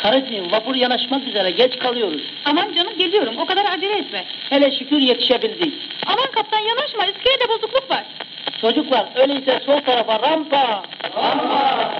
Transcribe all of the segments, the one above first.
Karıcığım, vapur yanaşmak üzere, geç kalıyoruz. Aman canım, geliyorum, o kadar acele etme. Hele şükür yetişebildik. Aman kaptan, yanaşma, iskelede bozukluk var. Çocuklar, öyleyse sol tarafa rampa! Rampa!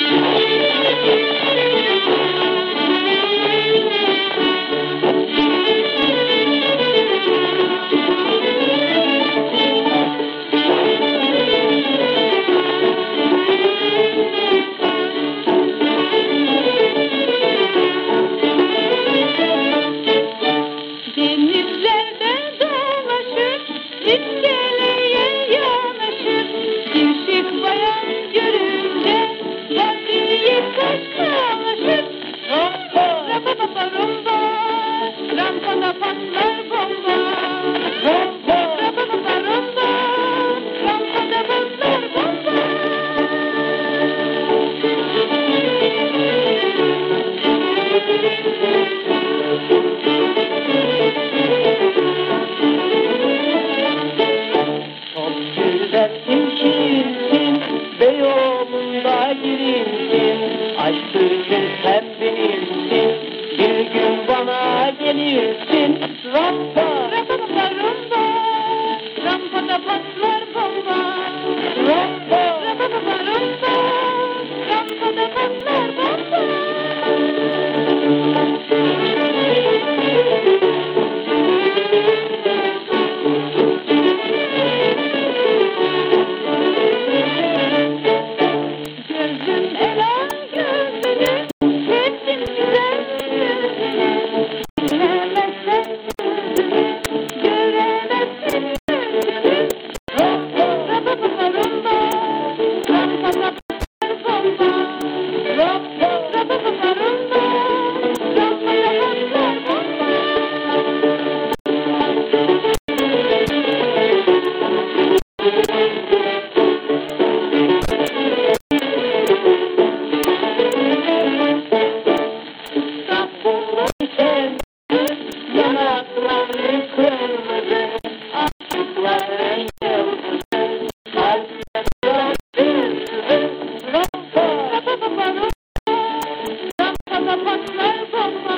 Denizlerde dolaşır, iskeleye yanaşır. Bir şık bayan görünce, vaziyet başkalaşır. Rampa! Rapapapa rumba, rampada patlar bomba. Rampa! Rapapapa rumba, rampada patlar bomba. Çok güzelsin, şirinsin, Beyoğlu'nda girinsin. Aşkı sen bilirsin, bir gün bana gelirsin. Rampa! Rapapapa rumba, rampada patlar bomba. Rampa! Rapapapa rumba, rampada patlar bomba. Gözüm ela gözünü, sevdim güzel yüzünü. Bilemezsen yüzünü, göremezsin yüzünü. Rapapapa rumba, rampada patlar bomba. Rapapapa rumba, rampada patlar bomba. İstanbul'un sevgisi, yanakları kırmızı, aşıkların yıldızı, kalpler yıldızı. Rampa! Rapapapa rumba, rampada patlar bomba.